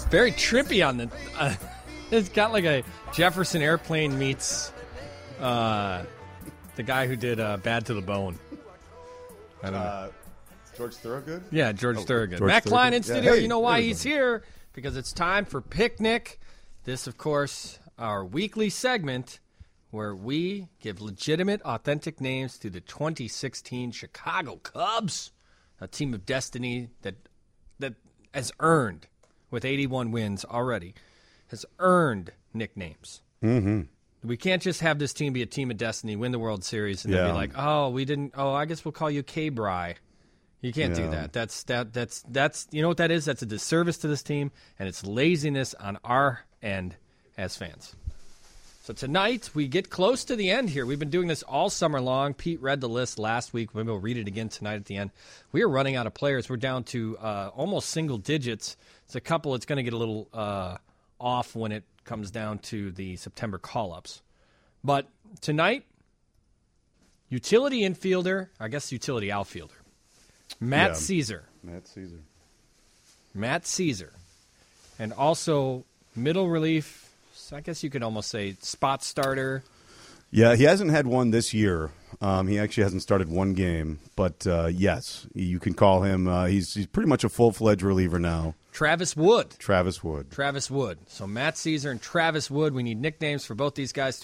very trippy on the. It's got like a Jefferson Airplane meets the guy who did Bad to the Bone. I don't know. George Thorogood? Yeah, George Thorogood. George Matt Klein in Thorogood? studio. Yeah. Hey, you know why hey, he's here? Because it's time for Picnic. This, of course, our weekly segment where we give legitimate, authentic names to the 2016 Chicago Cubs, a team of destiny that has earned, with 81 wins already, has earned nicknames. Mm-hmm. We can't just have this team be a team of destiny, win the World Series, and then be like, oh, we didn't. Oh, I guess we'll call you K-Bry. You can't do that. That's you know what that is? That's a disservice to this team, and it's laziness on our end as fans. So tonight, we get close to the end here. We've been doing this all summer long. Pete read the list last week. Maybe we'll read it again tonight at the end. We are running out of players. We're down to almost single digits. It's a couple. It's going to get a little off when it comes down to the September call-ups. But tonight, utility infielder, I guess utility outfielder, Matt Caesar. Matt Caesar. And also middle relief, I guess you could almost say spot starter. Yeah, he hasn't had one this year. He actually hasn't started one game. But, yes, you can call him. He's pretty much a full-fledged reliever now. Travis Wood. So Matt Caesar and Travis Wood. We need nicknames for both these guys.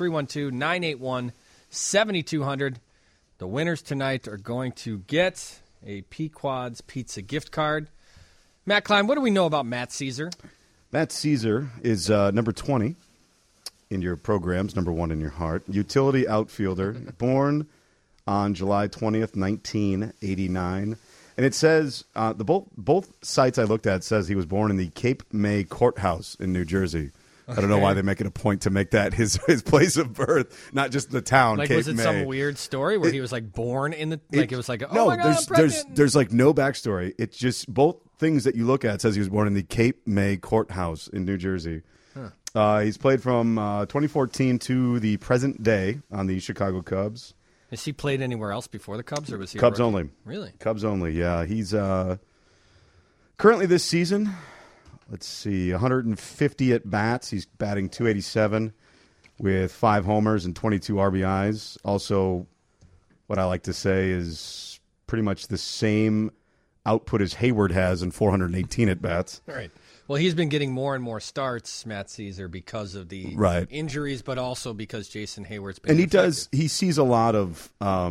312-981-7200. The winners tonight are going to get a Pequod's Pizza gift card. Matt Klein, what do we know about Matt Caesar? Matt Caesar is number 20 in your programs, number 1 in your heart. Utility outfielder, born on July 20th, 1989. And it says, both sites I looked at says he was born in the Cape May Courthouse in New Jersey. Okay. I don't know why they make it a point to make that his place of birth, not just the town. Like, Cape was it May. Some weird story where he was like born in the it was like, oh no, my God, I'm pregnant. there's like no backstory. It's just both things that you look at says he was born in the Cape May Courthouse in New Jersey. Huh. He's played from 2014 to the present day on the Chicago Cubs. Has he played anywhere else before the Cubs, or was he Cubs only? Really? Cubs only. Yeah, he's currently this season. Let's see, 150 at bats. He's batting .287 with 5 homers and 22 RBIs. Also, what I like to say is pretty much the same output as Hayward has in 418 at bats. Right. Well, he's been getting more and more starts, Matt Caesar, because of the injuries, but also because Jason Hayward's been. And he sees a lot of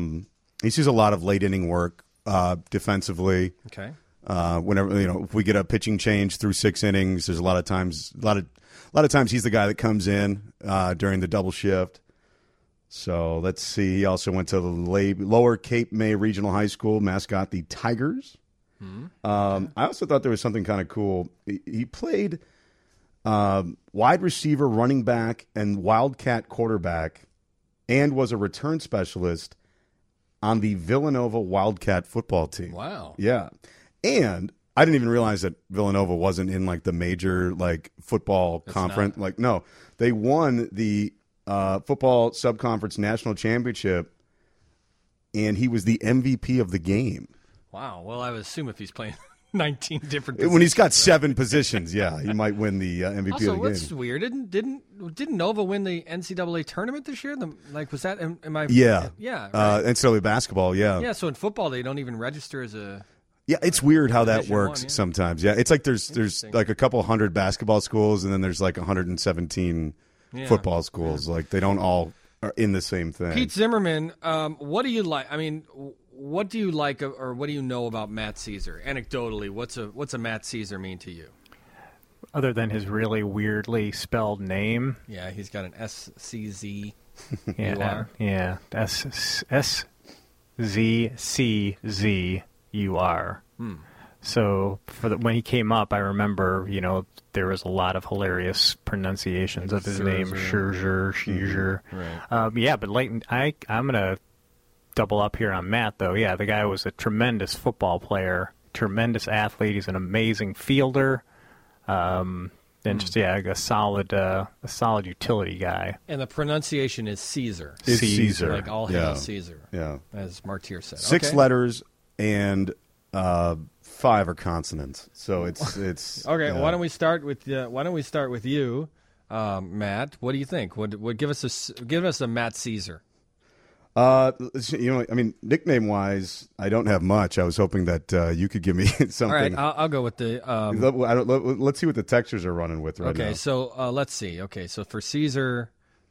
late inning work defensively. Okay. Whenever if we get a pitching change through 6 innings, there's a lot of times he's the guy that comes in during the double shift. So let's see. He also went to the Lower Cape May Regional High School, mascot the Tigers. I also thought there was something kind of cool. He played wide receiver, running back, and wildcat quarterback, and was a return specialist on the Villanova Wildcat football team. Wow. Yeah. And I didn't even realize that Villanova wasn't in like the major football conference. No, they won the football subconference national championship, and he was the MVP of the game. Wow. Well, I would assume if he's playing 19 different positions. When he's got 7 positions, yeah, he might win the MVP of the game. Also, what's weird? Didn't Nova win the NCAA tournament this year? Was that? Am I? Yeah. Yeah. Right. NCAA basketball. Yeah. Yeah. So in football, they don't even register as a. Yeah, it's weird how that works 1, yeah. sometimes. Yeah, it's like there's like a couple hundred basketball schools, and then there's like 117 football schools. Yeah. Like they don't all are in the same thing. Pete Zimmerman, what do you like? I mean, what do you like, or what do you know about Matt Caesar? Anecdotally, what's a Matt Caesar mean to you? Other than his really weirdly spelled name. Yeah, he's got an SCZ. Yeah, SZCZUR. So when he came up, I remember, there was a lot of hilarious pronunciations of his name, Scherzer. Right. But Leighton, I'm going to double up here on Matt, though. Yeah, the guy was a tremendous football player, tremendous athlete. He's an amazing fielder, and just a solid utility guy. And the pronunciation is Caesar. It's Caesar, like all hail Caesar. Yeah, as Martyr said. 6 letters and 5 are consonants. So it's okay. Why don't we start with you, Matt? What do you think? What give us a Matt Caesar? Nickname wise, I don't have much. I was hoping that you could give me something. All right, I'll go with the. Let's see what the textures are running with right now. Okay, so let's see. Okay, so for Caesar,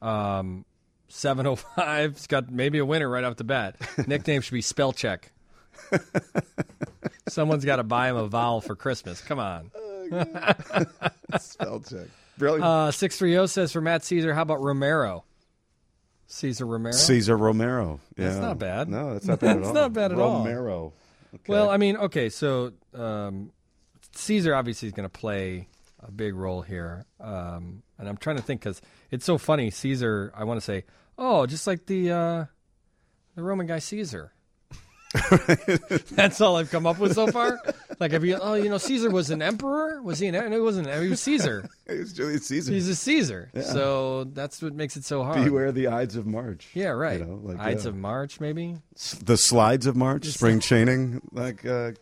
705. It's got maybe a winner right off the bat. Nickname should be Spell Check. Someone's got to buy him a vowel for Christmas. Come on. Spell Check. Brilliant. 630 says for Matt Caesar, how about Romero? Cesar Romero? Cesar Romero. Yeah. That's not bad. No, that's not bad at all. It's not bad at all. Romero. Okay. Well, I mean, okay, so Caesar obviously is going to play a big role here. And I'm trying to think because it's so funny. Caesar, I want to say, just like the Roman guy Caesar. That's all I've come up with so far. Like, Caesar was an emperor? Was he an emperor? No, he wasn't. He was Caesar. He was Julius Caesar. He's a Caesar. Yeah. So that's what makes it so hard. Beware the Ides of March. Yeah, right. Ides of March, maybe? The Slides of March, spring chaining. There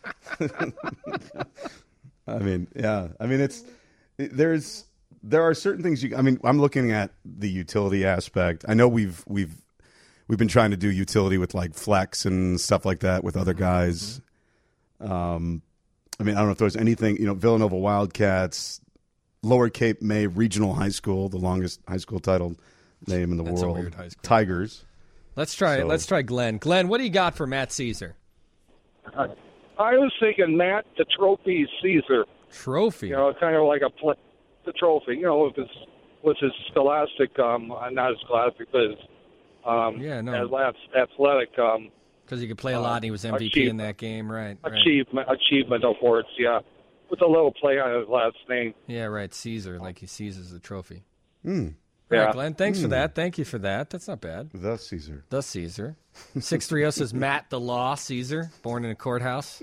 are certain things I'm looking at the utility aspect. I know we've been trying to do utility with like flex and stuff like that with other guys. I don't know if there's anything, Villanova Wildcats, Lower Cape May Regional High School, the longest high school title name in the world. A weird high school. Tigers. Let's try Glenn. Glenn, what do you got for Matt Caesar? I was thinking Matt the Trophy Caesar. Trophy? Kind of like the trophy, with his scholastic, not as scholastic, but his athletic. Because he could play a lot and he was MVP in that game, right? Achievement awards, yeah. With a little play on his last name. Yeah, right. Caesar, like he seizes the trophy. Mm. Yeah. Right, Glenn, thanks for that. Thank you for that. That's not bad. The Caesar. 630 says Matt the Law Caesar, born in a courthouse.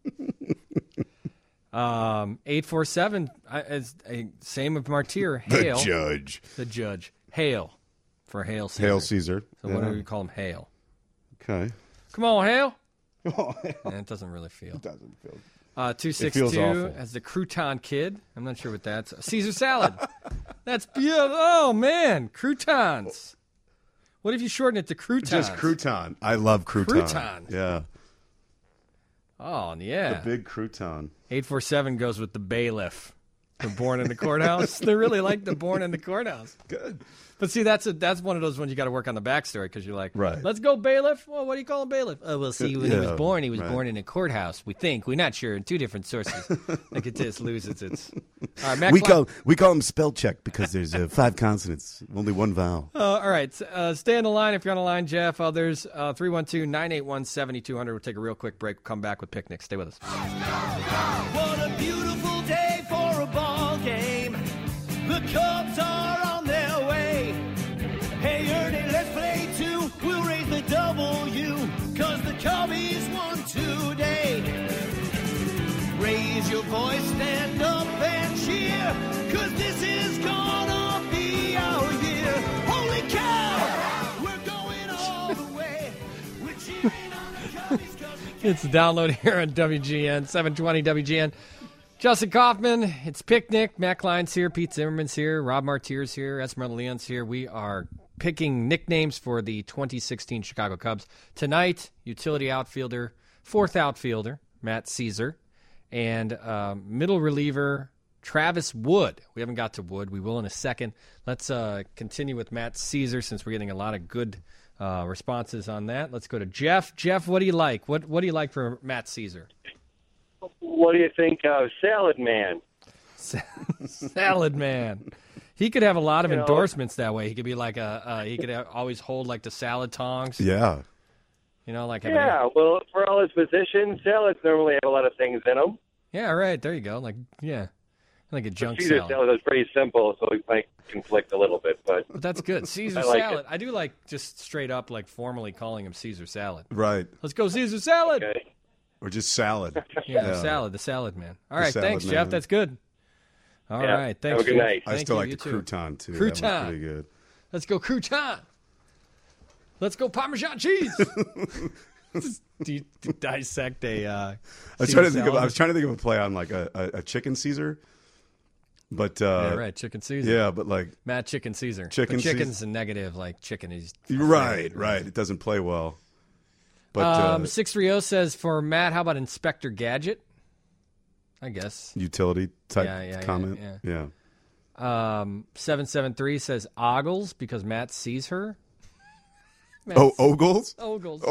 847 is same with Martyr. Hale. The judge. Hale for Hail Caesar. Hail Caesar. So what do we call him? Hale. Okay. Come on, Hale. It doesn't really feel. It doesn't feel. 262 as the Crouton Kid. I'm not sure what that's. Caesar salad. That's beautiful. Oh, man. Croutons. What if you shorten it to croutons? Just crouton. I love crouton. Crouton. Yeah. Oh, yeah. The big crouton. 847 goes with the bailiff. They're born in the courthouse. They really like the born in the courthouse. Good. But see, that's one of those ones you got to work on the backstory because you're like, right. Let's go bailiff. Well, what do you call him bailiff? Oh, well, see, when he was born in a courthouse. We think we're not sure. 2 different sources. Like it just loses its. All right, we call him spell check because there's 5 consonants, only 1 vowel. All right, stay on the line if you're on the line, Jeff. Others 312-981-7200. We'll take a real quick break. We'll come back with picnic. Stay with us. What a beautiful day for a ball game. The Cubs are on their way. Hey, Ernie, let's play 2. We'll raise the W, cause the Cubbies won today. Raise your voice, stand up and cheer, cause this is gonna be our year. Holy cow, we're going all the way. We're cheering on the Cubbies. It's download here on WGN, 720 WGN. Justin Kaufman, it's Picnic. Matt Klein's here, Pete Zimmerman's here, Rob Martyr's here, Esmeralda Leon's here. We are picking nicknames for the 2016 Chicago Cubs. Tonight, utility outfielder, 4th outfielder, Matt Caesar, and middle reliever, Travis Wood. We haven't got to Wood. We will in a second. Let's continue with Matt Caesar since we're getting a lot of good responses on that. Let's go to Jeff. Jeff, what do you like? What do you like for Matt Caesar? What do you think of Salad Man? Salad Man. He could have a lot of endorsements that way. He could be like he could always hold like the salad tongs. Yeah. Well, for all his positions, salads normally have a lot of things in them. Yeah, right. There you go. Like a junk Caesar salad is pretty simple, so it might conflict a little bit, but that's good. Caesar salad. I do like just straight up like formally calling him Caesar salad. Right. Let's go Caesar salad. Okay. Or just salad. Yeah, salad. The salad man. All right, thanks, Jeff. That's good. All right, thanks. Have a good night. I still like the crouton, too. Crouton. That was pretty good. Let's go crouton. Let's go Parmesan cheese. Dissect a. I was trying to think of a play on like a chicken Caesar, but yeah, right, chicken Caesar. Yeah, but like Matt Chicken Caesar. Chicken's a negative, like chicken is. Right. It doesn't play well. But 630 says for Matt, how about Inspector Gadget? I guess utility type comment. Yeah. 773 says Ogles because Matt sees her. Ogles? Ogles.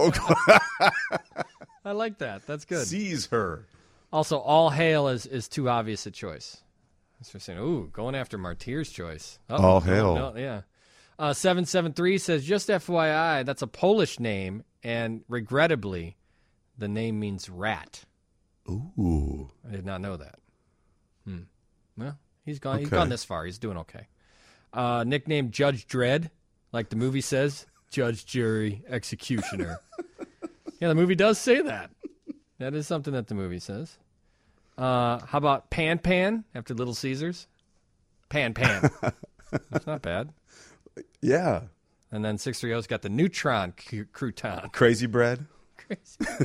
I like that. That's good. Sees her. Also, all hail is too obvious a choice. That's for saying, ooh, going after Martyr's choice. All hail. No, yeah. 773 says, just FYI, that's a Polish name, and regrettably, the name means rat. Ooh. I did not know that. Well, he's gone. Okay. He's gone this far. He's doing okay. Nickname Judge Dredd, like the movie says. Judge, jury, executioner. Yeah, the movie does say that. That is something that the movie says. How about Pan after Little Caesars? Pan. That's not bad. Yeah. And then 630's got the Neutron crouton. Crazy bread. Crazy.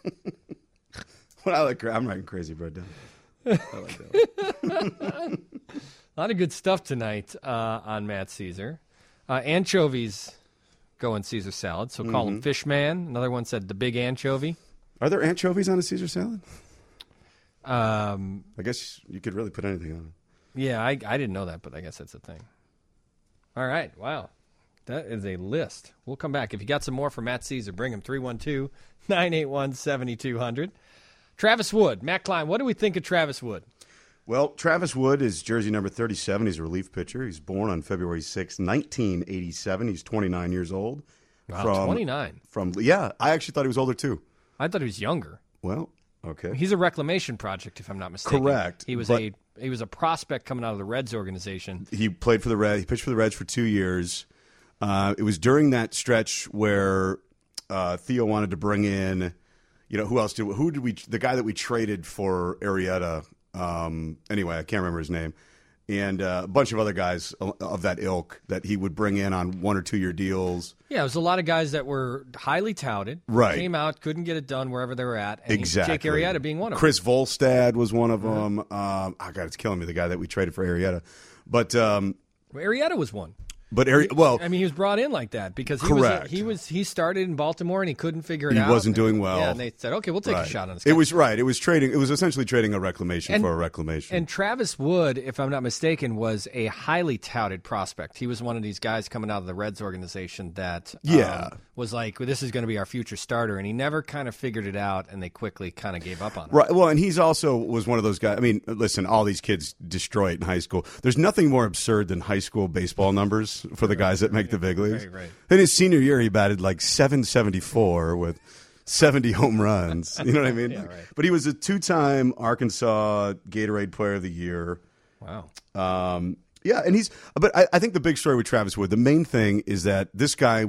I'm writing crazy bread down. I like that. A lot of good stuff tonight on Matt Caesar. Anchovies go in Caesar salad, so call him Fishman. Another one said the big anchovy. Are there anchovies on a Caesar salad? I guess you could really put anything on it. Yeah, I didn't know that, but I guess that's a thing. All right, wow. That is a list. We'll come back. If you got some more for Matt Caesar, bring him 312-981-7200. Travis Wood, Matt Klein, what do we think of Travis Wood? Well, Travis Wood is jersey number 37. He's a relief pitcher. He's born on February 6, 1987. He's 29 years old. Wow, 29. Yeah, I actually thought he was older, too. I thought he was younger. Well, okay. He's a reclamation project, if I'm not mistaken. Correct. He was a prospect coming out of the Reds organization. He played for the Reds. He pitched for the Reds for 2 years. It was during that stretch where Theo wanted to bring in, who else the guy that we traded for Arrieta. Anyway, I can't remember his name. And a bunch of other guys of that ilk that he would bring in on 1 or 2 year deals. Yeah, it was a lot of guys that were highly touted. Right. Came out, couldn't get it done wherever they were at. And exactly. Jake Arrieta being one of them. Chris Volstad was one of them. God, it's killing me, the guy that we traded for Arrieta. But Arrieta was one. But he was brought in like that because he started in Baltimore and he couldn't figure it out. He wasn't doing well. Yeah, and they said, "Okay, we'll take a shot on this guy." It was trading. It was essentially trading a reclamation for a reclamation. And Travis Wood, if I'm not mistaken, was a highly touted prospect. He was one of these guys coming out of the Reds organization that was like, well, "This is going to be our future starter," and he never kind of figured it out, and they quickly kind of gave up on him. Right. Well, and he's also was one of those guys. I mean, listen, all these kids destroy it in high school. There's nothing more absurd than high school baseball numbers for the guys that make the big leagues. Right. In his senior year, he batted like .774 with 70 home runs. You know what I mean? Yeah, right. But he was a 2-time Arkansas Gatorade Player of the Year. Wow. Yeah, and but I think the big story with Travis Wood, the main thing is that this guy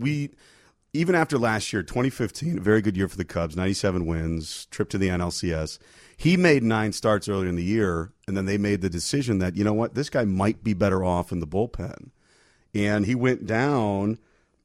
even after last year, 2015, a very good year for the Cubs, 97 wins, trip to the NLCS. He made 9 starts earlier in the year, and then they made the decision that, you know what, this guy might be better off in the bullpen. And he went down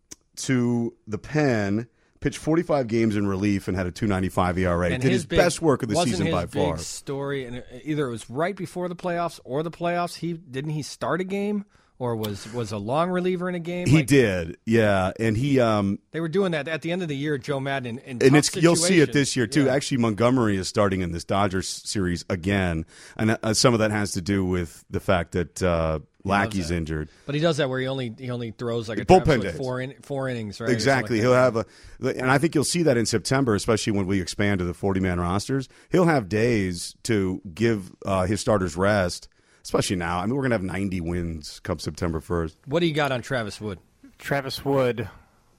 to the pen, pitched 45 games in relief, and had a 2.95 ERA. And did his best work of the season by far. Big story, and either it was right before the playoffs or the playoffs. Didn't he start a game, or was a long reliever in a game? He did, yeah. And he they were doing that at the end of the year. Joe Madden and you'll see it this year too. Yeah. Actually, Montgomery is starting in this Dodgers series again, and some of that has to do with the fact that Lackey's injured. But he does that where he only throws like a bullpen days. 4 innings, right? Exactly. He'll have and I think you'll see that in September, especially when we expand to the 40-man rosters. He'll have days to give his starters rest, especially now. I mean, we're going to have 90 wins come September 1st. What do you got on Travis Wood? Travis Wood,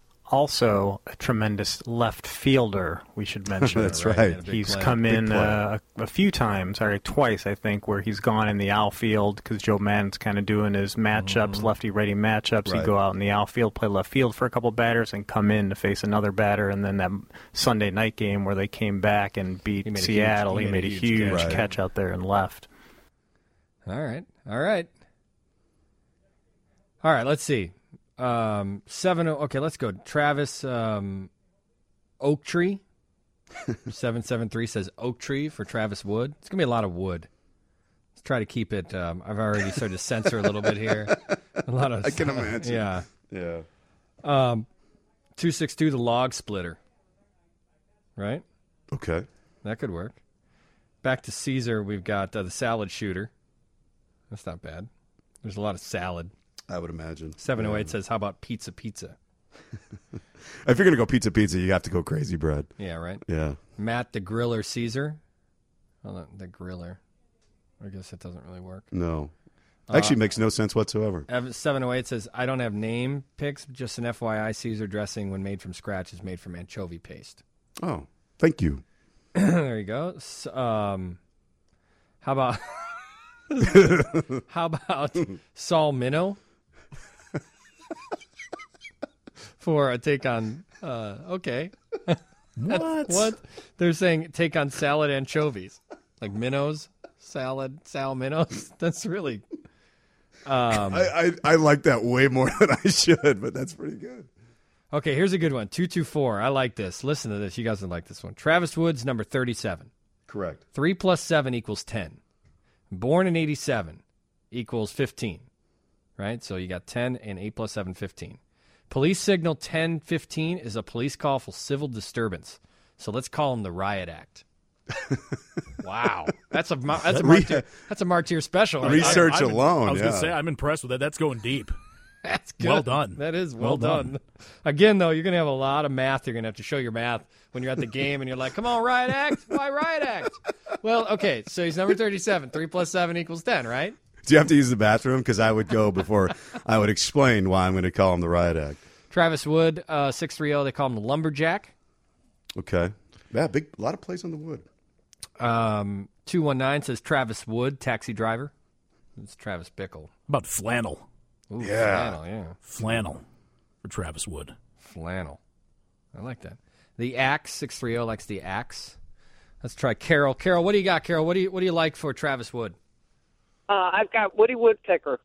also a tremendous left fielder, we should mention. That's right. He's come in a few times, twice, I think, where he's gone in the outfield because Joe Madden's kind of doing his matchups, lefty-righty matchups. Right. He'd go out in the outfield, play left field for a couple batters, and come in to face another batter. And then that Sunday night game where they came back and beat Seattle, he made a huge catch out there and left. All right, let's see. 7. Okay, let's go. Travis. Oak Tree. 773 says Oak Tree for Travis Wood. It's going to be a lot of wood. Let's try to keep it. I've already started to censor a little bit here. A lot of. I can imagine. Yeah. Yeah. 262, the log splitter. Right? Okay. That could work. Back to Caesar, we've got the salad shooter. That's not bad. There's a lot of salad. I would imagine. 708 says, how about pizza? If you're going to go pizza, you have to go crazy bread. Yeah, right? Yeah. Matt the Griller Caesar. Oh, the Griller. I guess that doesn't really work. No. Actually makes no sense whatsoever. 708 says, I don't have name picks, just an FYI, Caesar dressing when made from scratch is made from anchovy paste. Oh, thank you. There you go. How about Saul Minnow for a take on okay. What? They're saying take on salad anchovies. Like minnows, salad, sal minnows. That's really I like that way more than I should, but that's pretty good. Okay, here's a good one. 224. I like this. Listen to this. You guys will like this one. Travis Woods, number 37. Correct. 3 plus 7 equals 10. Born in 87 equals 15. Right? So you got 10 and 8 plus 7, 15. Police signal 1015 is a police call for civil disturbance. So let's call him the Riot Act. Wow. That's a Martyr special. Right? Research alone. I was going to say, I'm impressed with that. That's going deep. That's good. Well done. That is well done. Again, though, you're going to have a lot of math. You're going to have to show your math when you're at the game and you're like, come on, Riot Act. Why Riot Act? Well, okay, so he's number 37. 3 plus 7 equals 10, right? Do you have to use the bathroom? Because I would go before I would explain why I'm going to call him the Riot Act. Travis Wood, 630, they call him the Lumberjack. Okay. Yeah, a lot of plays on the wood. 219 says Travis Wood, taxi driver. It's Travis Bickle. How about flannel? Ooh, Yeah. Flannel, yeah. Flannel for Travis Wood. Flannel. I like that. The Axe, 630 likes the Axe. Let's try Carol. Carol, what do you got, Carol? What do you like for Travis Wood? I've got Woody Woodpecker.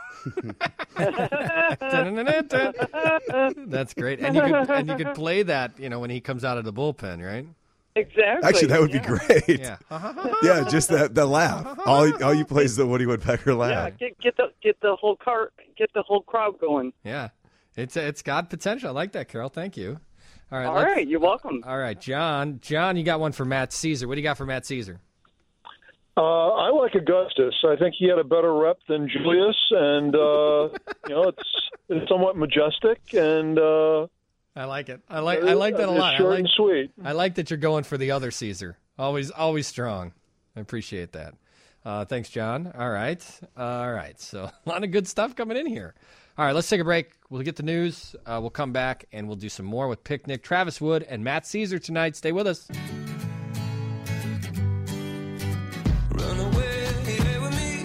That's great. And you could play that, when he comes out of the bullpen, right? Exactly. Actually, that would be great. Yeah. Yeah, just the laugh. All you play is the Woody Woodpecker laugh. Yeah, get the whole crowd going. Yeah. It's got potential. I like that, Carol. Thank you. All right. All right, you're welcome. All right, John. John, you got one for Matt Caesar. What do you got for Matt Caesar? I like Augustus. I think he had a better rep than Julius, and it's somewhat majestic, and I like it. I like that a lot. It's short and sweet. I like that you're going for the other Caesar. Always strong. I appreciate that. Thanks, John. All right. So a lot of good stuff coming in here. All right, let's take a break. We'll get the news. We'll come back, and we'll do some more with Picnic, Travis Wood, and Matt Caesar tonight. Stay with us. Run away with me.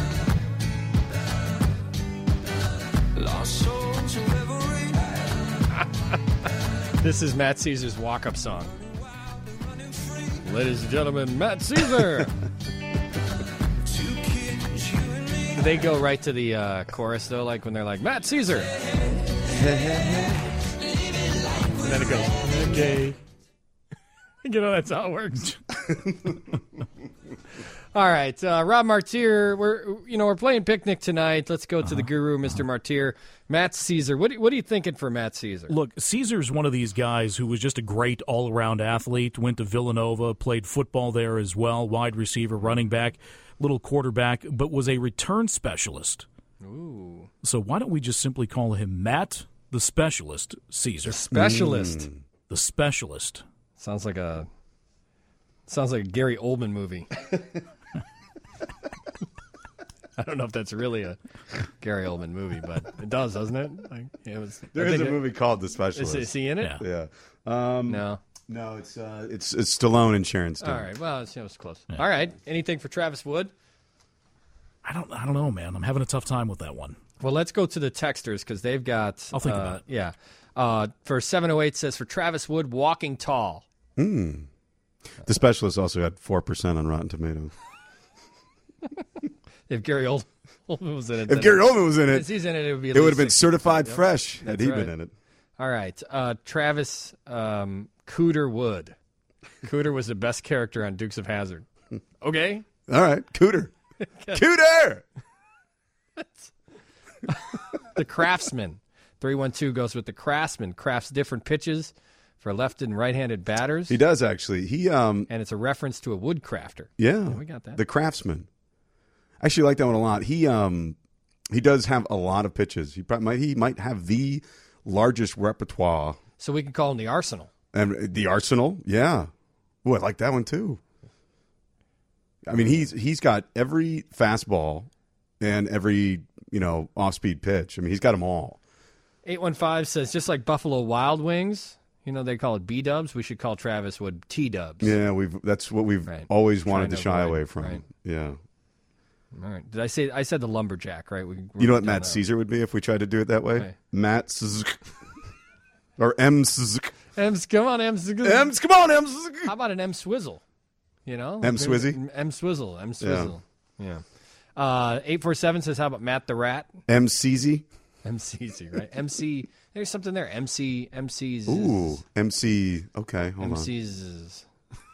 Lost soul to reverie. This is Matt Caesar's walk-up song. Ladies and gentlemen, Matt Caesar. Do they go right to the chorus, though, like when they're like, Matt Caesar? And then it goes, okay. That's how it works. All right, Rob Martyr, we're playing Picnic tonight. Let's go to the guru, Mr. Martyr. Matt Caesar, what are you thinking for Matt Caesar? Look, Caesar's one of these guys who was just a great all-around athlete, went to Villanova, played football there as well, wide receiver, running back, little quarterback, but was a return specialist. Ooh. So why don't we just simply call him Matt the Specialist Caesar? The Specialist. The Specialist. Sounds like a Gary Oldman movie. I don't know if that's really a Gary Oldman movie, but it does, doesn't it? There is a movie called The Specialist. Is he in it? Yeah. No, it's Stallone and Sharon Stone. All right. Well, it was close. Yeah. All right. Anything for Travis Wood? I don't know, man. I'm having a tough time with that one. Well, let's go to the texters because they've got. I'll think about it. Yeah. For 708 says for Travis Wood, walking tall. The Specialist also had 4% on Rotten Tomatoes. If Gary Oldman was in it. If Gary Oldman was in it, he's in it, it would be. It would have been certified fresh had he been in it. All right, Travis Cooter Wood. Cooter was the best character on Dukes of Hazzard. Okay. All right, Cooter. Cooter! The Craftsman. 312 goes with the Craftsman. Crafts different pitches for left and right-handed batters. He does, actually. And it's a reference to a wood crafter. Yeah, we got that. The Craftsman. I actually like that one a lot. He does have a lot of pitches. He might have the largest repertoire. So we can call him the Arsenal. And the Arsenal, yeah. Ooh, I like that one too. I mean, he's got every fastball and every off-speed pitch. I mean, he's got them all. 815 says, just like Buffalo Wild Wings, they call it B-dubs, we should call Travis Wood T-dubs. Yeah, that's what we've always wanted to shy away from. Right. Yeah. All right. Did I said the lumberjack, right? You know what Matt Caesar would be if we tried to do it that way? Right. Matt Caesar. Or M Caesar. Come on, Ems. Come on, Ems. How about an M Swizzle? M Swizzy? M Swizzle. Yeah. 847 says, how about Matt the Rat? M CZ. MCZ, right? MC. There's something there. MC's. Ooh, MC. Okay, hold MC's.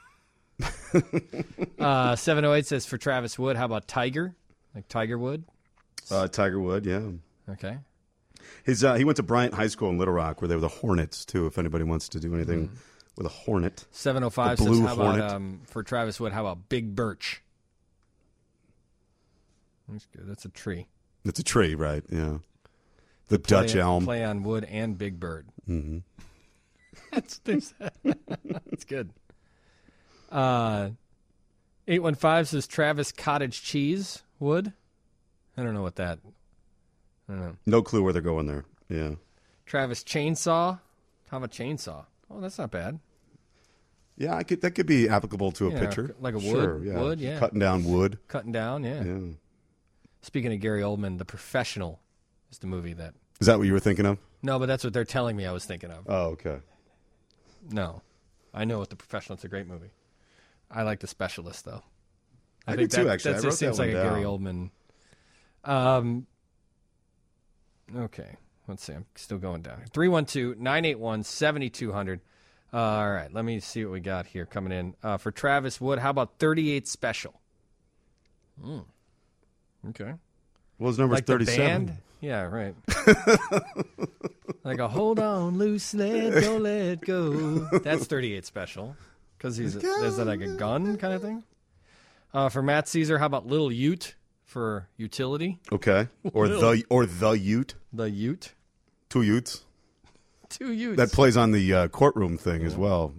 708 says, for Travis Wood, how about Tiger? Like Tiger Wood? Tiger Wood, yeah. Okay. He went to Bryant High School in Little Rock where they were the Hornets, too, if anybody wants to do anything with a Hornet. 705 says, how about, for Travis Wood, how about Big Birch? That's good. That's a tree. It's a tree, right, yeah. The Dutch elm. Play on wood and Big Bird. Mm-hmm. That's good. 815 says Travis Cottage Cheese Wood. I don't know what that. I don't know. No clue where they're going there. Yeah. Travis Chainsaw. How about Chainsaw? Oh, that's not bad. Yeah, that could be applicable to a pitcher. Like a wood. Sure, yeah. Wood, yeah. Cutting down wood. Cutting down, yeah. Speaking of Gary Oldman, The Professional is the movie that. Is that what you were thinking of? No, but that's what they're telling me I was thinking of. Oh, okay. No. I know what The Professional. It's a great movie. I like The Specialist, though. I think too, actually. That just seems like a Gary Oldman. Okay. Let's see. I'm still going down. 312-981-7200. All right. Let me see what we got here coming in. For Travis Wood, how about 38 Special? Okay. Well, his number's like 37. The band? Yeah, right. Like a hold on, loose lead, don't let go. That's 38 Special. Because is that like a gun kind of thing? For Matt Caesar, how about Little Ute for utility? Okay. Or the Ute. The Ute. 2 Utes. 2 Utes. That plays on the courtroom thing as well,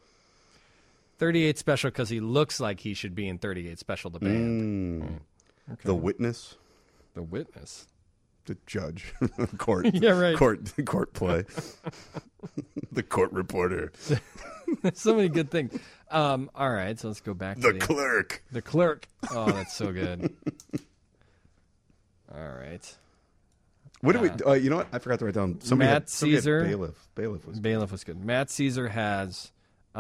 38 Special because he looks like he should be in 38 Special, the band. Right. Okay. The Witness. The Witness. The judge. Court. Yeah, right. Court play. The court reporter. So many good things. All right, so let's go back to the clerk. The clerk. Oh, that's so good. All right. What do we? You know what? I forgot to write down. Matt Caesar. Bailiff was good. Matt Caesar has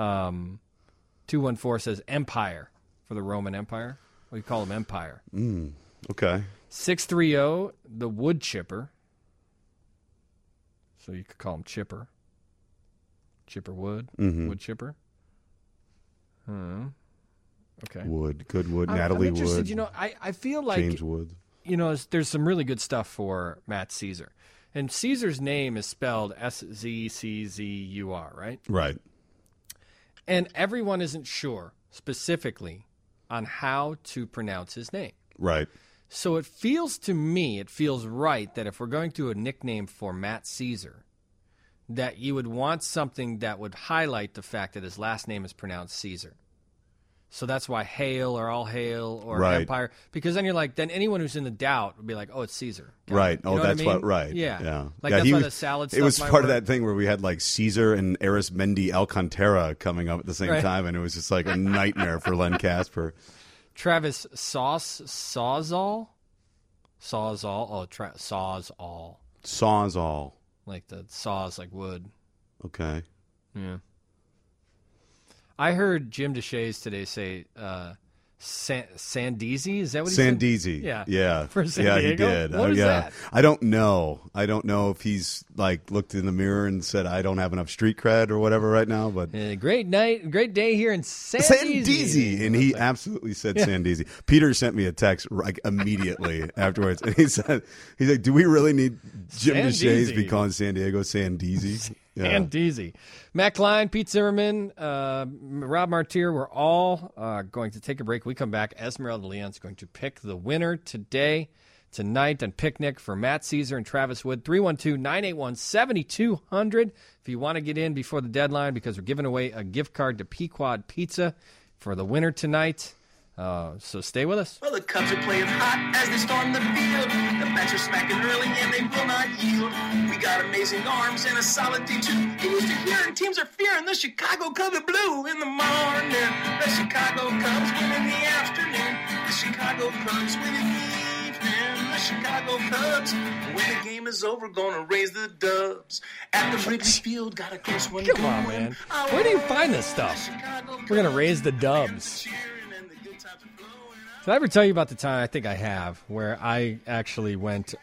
214 says Empire for the Roman Empire. We call him Empire. Okay. 630 the Wood Chipper. So you could call him Chipper. Chipper Wood. Wood Chipper. Okay. Wood. Good Wood. Natalie I'm interested, Wood. I feel like James Wood. There's some really good stuff for Matt Caesar. And Caesar's name is spelled SZCZUR, right? Right. And everyone isn't sure specifically on how to pronounce his name. Right. So it feels right that if we're going to do a nickname for Matt Caesar, that you would want something that would highlight the fact that his last name is pronounced Caesar. So that's why Hail or All Hail or Empire, because then you're like, then anyone who's in the doubt would be like, oh, it's Caesar. Right. You know that's what I mean? what. Right. Yeah. Like that's why the salad stuff. It was part of that thing where we had like Caesar and Arismendi Alcantara coming up at the same time, and it was just like a nightmare for Len Casper. Travis Sawzall. Oh, Sawzall. Like the saws, like wood. Okay. Yeah. I heard Jim DeShays today say Sandeezy? Is that what he said? Sandeezy. Yeah. For San Diego? Diego? He did. What is that? I don't know. I don't know if he's looked in the mirror and said, I don't have enough street cred or whatever right now. But great day here in Sandeezy. And he absolutely said Sandeezy. Peter sent me a text immediately afterwards. And he's like, do we really need Jim Deshaies to be calling San Diego Sandeezy? Yeah. Sandeezy. Matt Klein, Pete Zimmerman, Rob Martier, we're all going to take a break. We come back. Esmeralda Leon's going to pick the winner tonight on Picnic for Matt Caesar and Travis Wood. 312-981-7200 if you want to get in before the deadline, because we're giving away a gift card to Pequod Pizza for the winner tonight. So stay with us. Well, the Cubs are playing hot as they storm the field. The bats are smacking early and they will not yield. We got amazing arms and a solid D2. Get used to hearing teams are fearing the Chicago Cubs are blue in the morning. The Chicago Cubs win in the afternoon. The Chicago Cubs win in the evening. The Chicago Cubs, when the game is over, gonna raise the dubs. At the Wrigley Field, got a close one. Come on, man. Where do you find this stuff? We're gonna raise the dubs. Did I ever tell you about the time, I think I have, where I actually went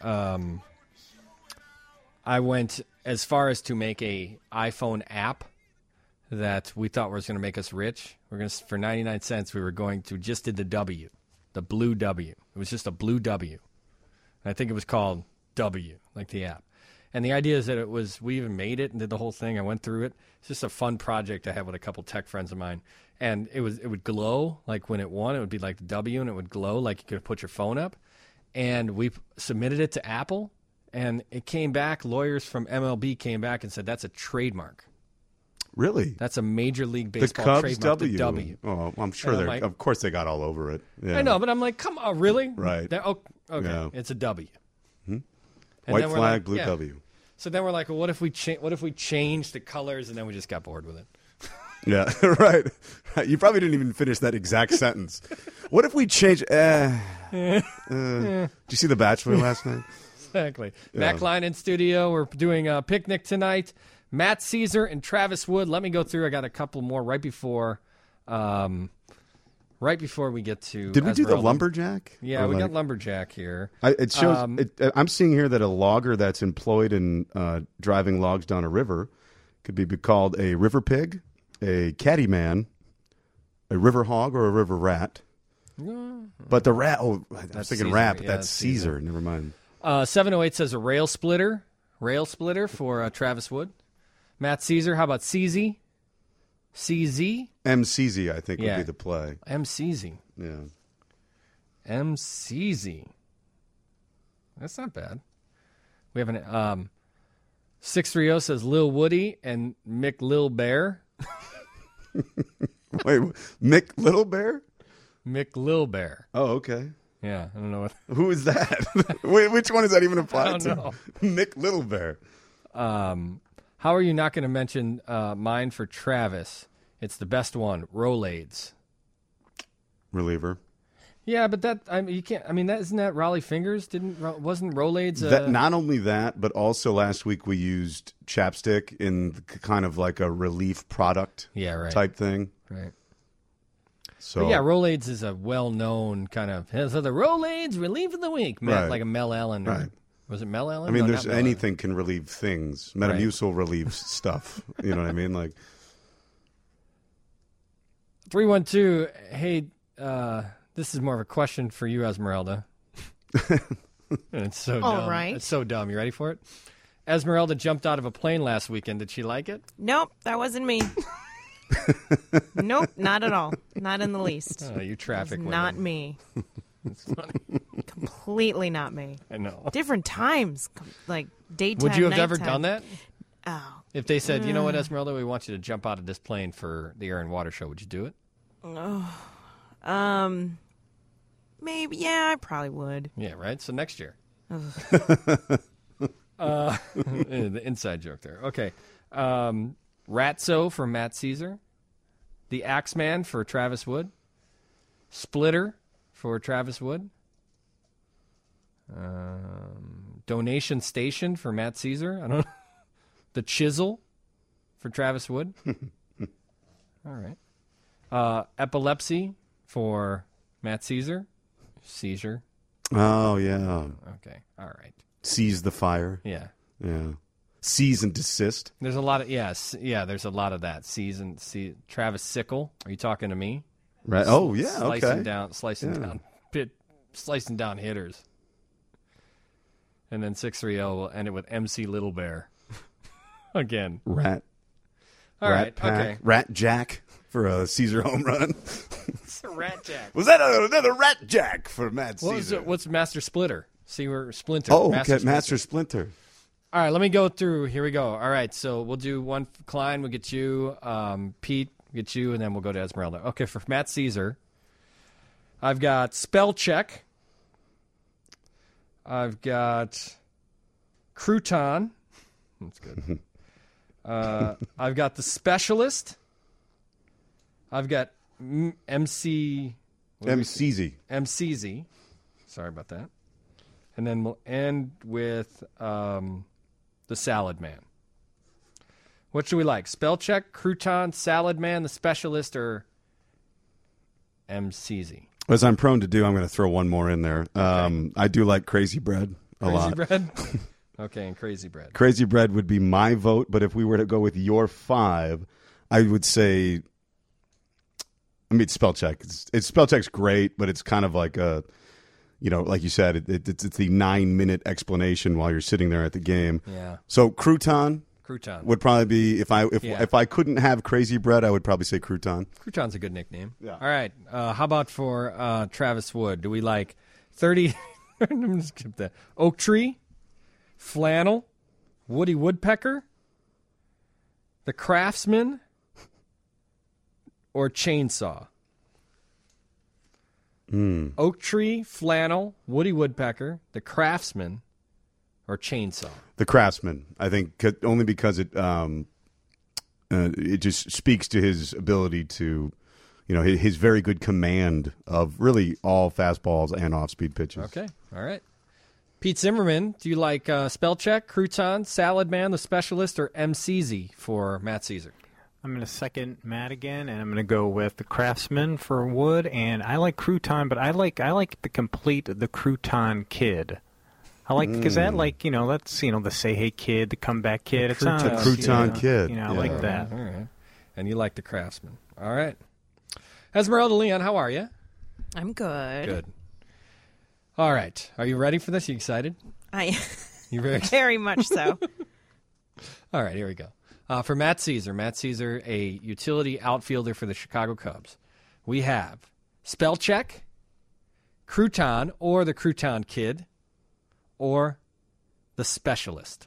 I went as far as to make a iPhone app that we thought was going to make us rich. We're going to, for 99 cents, we were going to just did the W, the blue W. It was just a blue W. And I think it was called W, like the app. And the idea is that we even made it and did the whole thing. I went through it. It's just a fun project I had with a couple tech friends of mine. And it would glow, like when it won, it would be like the W, and it would glow like you could put your phone up. And we submitted it to Apple, and it came back. Lawyers from MLB came back and said that's a trademark. Really? That's a Major League Baseball the Cubs trademark. W. The W. Oh, I'm sure of course they got all over it. Yeah. I know, but I'm like, come on, really? Right. Okay, yeah. It's a W. White flag, blue W. So then we're like, well, what if we change the colors, and then we just got bored with it. Yeah, right. You probably didn't even finish that exact sentence. What if we change? Did you see The Bachelor last night? Exactly. Yeah. Matt Klein in studio. We're doing a Picnic tonight. Matt Caesar and Travis Wood. Let me go through. I got a couple more right before we get to. Did we do the lumberjack? Yeah, we got lumberjack here. It shows. I'm seeing here that a logger that's employed in driving logs down a river could be called a river pig, a caddy man, a river hog, or a river rat. But the rat, I was thinking Caesar. rat, but Yeah, that's Caesar. Never mind. 708 says a rail splitter for Travis Wood. Matt Caesar, how about CZ? CZ? MCZ, I think, would be the play. MCZ. Yeah. MCZ. That's not bad. We have an 630 says Lil Woody and Mick Lil Bear. Wait, Mick Little Bear? Mick Lil Bear. Oh, okay. Yeah, I don't know what. Who is that? Which one does that even apply I don't to? know. Mick Little Bear. How are you not going to mention mine for Travis? It's the best one, Rolaids. Reliever. Yeah, but you can't. I mean, isn't that Raleigh Fingers? Wasn't Rolaids? That, not only that, but also last week we used chapstick in kind of like a relief product type thing. Right. So but yeah, Rolaids is a well-known kind of. So the Rolaids relief of the week, Right. like a Mel Allen. Right. Was it Mel Allen? I mean, No, there's not Mel anything can relieve things. Metamucil relieves stuff. You know what I mean? Like 312. Hey, this is more of a question for you, Esmeralda. It's so dumb. All right. It's so dumb. You ready for it? Esmeralda jumped out of a plane last weekend. Did she like it? Nope, that wasn't me. Nope, not at all. Not in the least. Oh, you traffic women. Not me. It's funny. Completely not me. I know. Different times, like daytime. Would you have ever nighttime. done that? Oh. If they said, you know what, Esmeralda, we want you to jump out of this plane for the Air and Water Show, would you do it? Maybe. Yeah, I probably would. Yeah, right? So next year. The inside joke there. Okay. Ratso for Matt Caesar. The Axeman for Travis Wood. Splitter for Travis Wood. Donation Station for Matt Caesar. I don't know. The Chisel for Travis Wood. All right. Epilepsy for Matt Caesar? Seizure. Oh, yeah. Okay. All right. Seize the fire. Yeah. Yeah. Cease and desist. There's a lot of there's a lot of that. Travis Sickle. Are you talking to me? Right. Oh, yeah. Slicing down hitters. And then 630 will end it with MC Little Bear. Again. Rat. All right. Pack. Okay. Rat Jack for a Caesar home run. It's a Rat Jack. Was that another Rat Jack for Matt Caesar? What's Master Splitter? Splinter. Oh, Master Splinter. All right, let me go through. Here we go. All right, so we'll do one. Klein, we'll get you. Pete, we'll get you, and then we'll go to Esmeralda. Okay, for Matt Caesar, I've got Spell Check. I've got Crouton. That's good. I've got The Specialist. I've got MCZ. Sorry about that. And then we'll end with The Salad Man. What should we like? Spell Check, Crouton, Salad Man, The Specialist, or MCZ? As I'm prone to do, I'm going to throw one more in there. Okay. I do like Crazy Bread a lot. Crazy Bread? Okay, and Crazy Bread. Crazy Bread would be my vote, but if we were to go with your 5, I would say, Spell Check. Spell Check's great, but it's kind of like a, like you said, it's the 9-minute explanation while you're sitting there at the game. Yeah. So Crouton would probably be, if I couldn't have Crazy Bread, I would probably say Crouton. Crouton's a good nickname. Yeah. All right. How about for Travis Wood? Do we like 30? I'm going to skip that. Oak Tree, Flannel, Woody Woodpecker, The Craftsman, or Chainsaw? Oak Tree, Flannel, Woody Woodpecker, The Craftsman, or Chainsaw? The Craftsman, I think, only because it just speaks to his ability to, his very good command of really all fastballs and off-speed pitches. Okay, all right. Pete Zimmerman, do you like Spell Check, Crouton, Salad Man, The Specialist, or MCZ for Matt Caesar? I'm going to second Matt again, and I'm going to go with The Craftsman for Wood. And I like Crouton, but I like the Crouton Kid. I like because that that's the Say Hey Kid, the Comeback Kid. It's the Crouton Kid. I like that. All right, and you like The Craftsman. All right. Esmeralda Leon, how are you? I'm good. Good. All right. Are you ready for this? Are you excited? You very much so. All right, here we go. For Matt Caesar, a utility outfielder for the Chicago Cubs, we have Spell Check, Crouton, or the Crouton Kid, or the Specialist.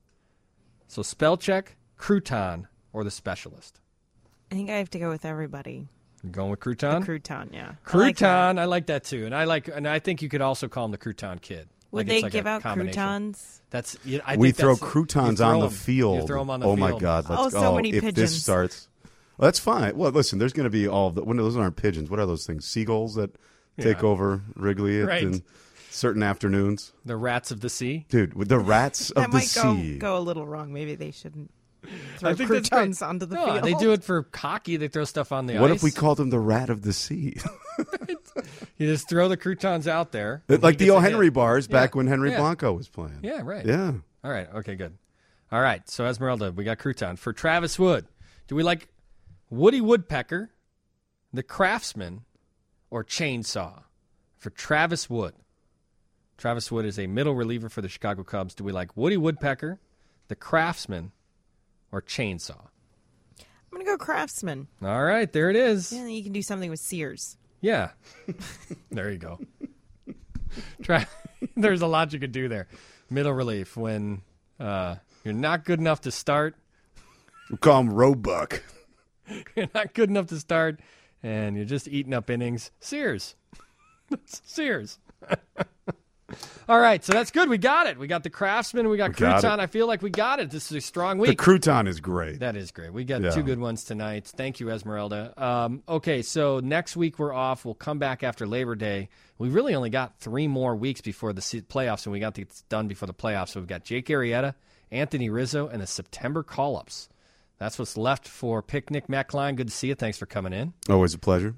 So Spell Check, Crouton, or the Specialist. I think I have to go with everybody. You're going with Crouton? The Crouton, yeah. Crouton, I like that too, and I think you could also call him the Crouton Kid. Would they give out croutons? We throw croutons on the field. You throw them on the field. Oh my God! So many pigeons. If this starts, that's fine. Well, listen, there's going to be all of the. Those aren't pigeons. What are those things? Seagulls that take over Wrigley in certain afternoons. The rats of the sea, dude. With the rats of the sea. That might go a little wrong. Maybe they shouldn't throw croutons onto the field. They do it for hockey. They throw stuff on the ice. What if we called them the rat of the sea? You just throw the croutons out there. Like the O. Henry bars back when Henry Blanco was playing. Yeah, right. Yeah. All right. Okay, good. All right. So, Esmeralda, we got crouton. For Travis Wood, do we like Woody Woodpecker, the Craftsman, or Chainsaw? For Travis Wood. Travis Wood is a middle reliever for the Chicago Cubs. Do we like Woody Woodpecker, the Craftsman, or Chainsaw? I'm going to go Craftsman. All right. There it is. Yeah, you can do something with Sears. Yeah. There you go. There's a lot you could do there. Middle relief when you're not good enough to start. We call him Roebuck. You're not good enough to start, and you're just eating up innings. Sears. Sears. All right, so that's good. We got it. We got the Craftsman. We got Crouton. I feel like we got it. This is a strong week. The Crouton is great. That is great. We got two good ones tonight. Thank you, Esmeralda. Okay, so next week we're off. We'll come back after Labor Day. We really only got 3 more weeks before the playoffs, and we got this done before the playoffs. So we've got Jake Arrieta, Anthony Rizzo, and the September call-ups. That's what's left for Picnic. Matt Klein, good to see you. Thanks for coming in. Always a pleasure.